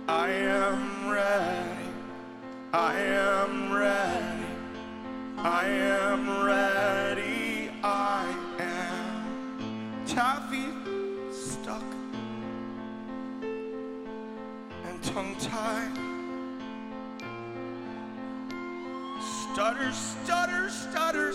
I am ready. I am ready. I am ready. I am taffy stuck and tongue-tied. Stutter, stutter, stutter,